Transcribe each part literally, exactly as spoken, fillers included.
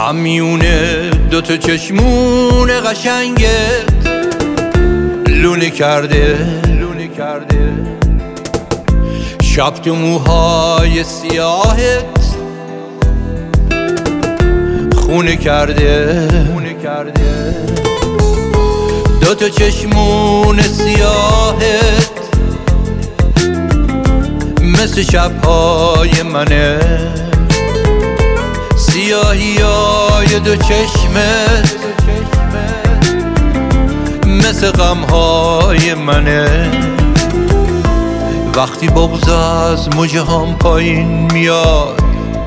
غمیونه دوتا چشمون قشنگت لونه کرده لونه کرده شب تو موهای سیاهت خونه کرده خونه کرده دوتا چشمون سیاهت مثل شبهای منه سیاهی های دو چشمت مثل غمهای منه وقتی بغض از موجه هم پایین میاد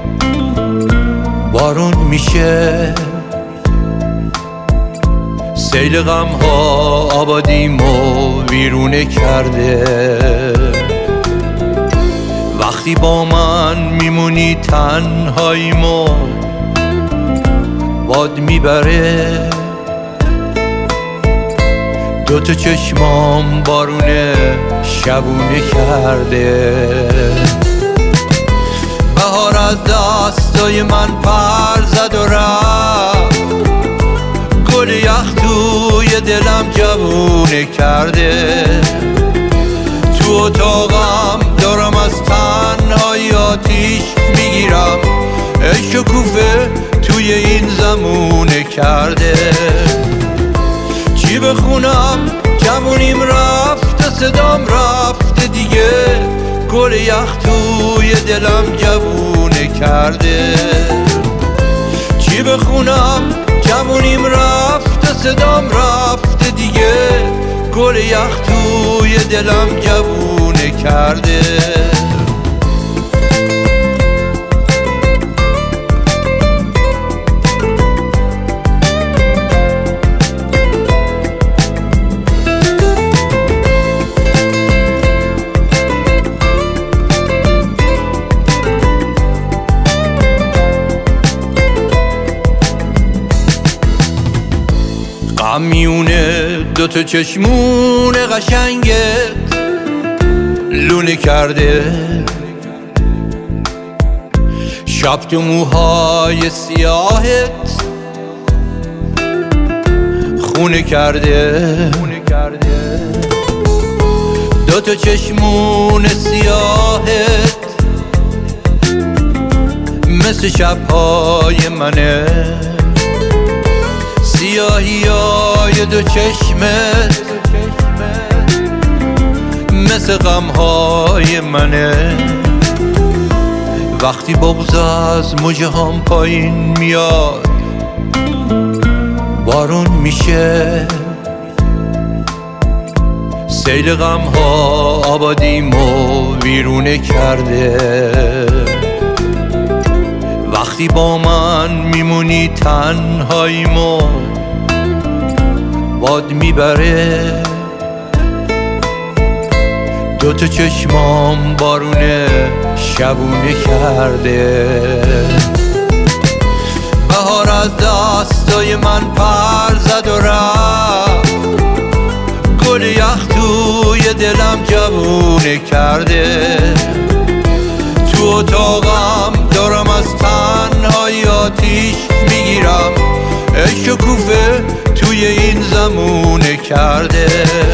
بارون میشه سیل غمها آبادیمو ویرونه کرده وقتی با من میمونی تنهاییمو باد میبره دوتا چشمام بارونه شبونه کرده بهار از دستای من پر زد و رفت گل یخ توی دلم جوونه کرده تو اتاقم دارم از تنهایی آتیش میگیرم عشق و کوفه توی این زمونه کرده چی بخونم جوونیم رفته صدام رفته دیگه گل یخ توی دلم جوونه کرده چی بخونم جوونیم رفته صدام رفته دیگه گل یخ توی دلم جوونه کرده غمیونه دوتا چشمون قشنگت لونه کرده شب تو موهای سیاهت خونه کرده دوتا چشمون سیاهت مثل شبهای منه سیاهی های دو چشمت مثل غمهای منه وقتی بغض از موجه هم پایین میاد بارون میشه سیل غمها آبادیمو ویرونه کرده وقتی با من میمونی تنهاییمو باد میبره دوتا چشمام بارونه شبونه کرده بهار از دستای من پر زد و رفت گل یخ توی دلم جوونه کرده تو اتاقم دارم از تنهایی آتیش میگیرم عشق و کوفه توی این زمونه کرده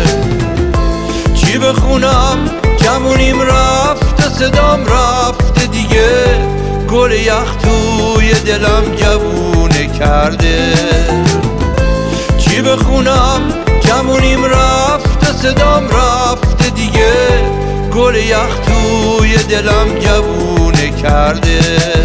چی بخونم جوونیم رفته صدام رفته دیگه گل یخ توی دلم جوونه کرده چی بخونم جوونیم رفته صدام رفته دیگه گل یخ توی دلم جوونه کرده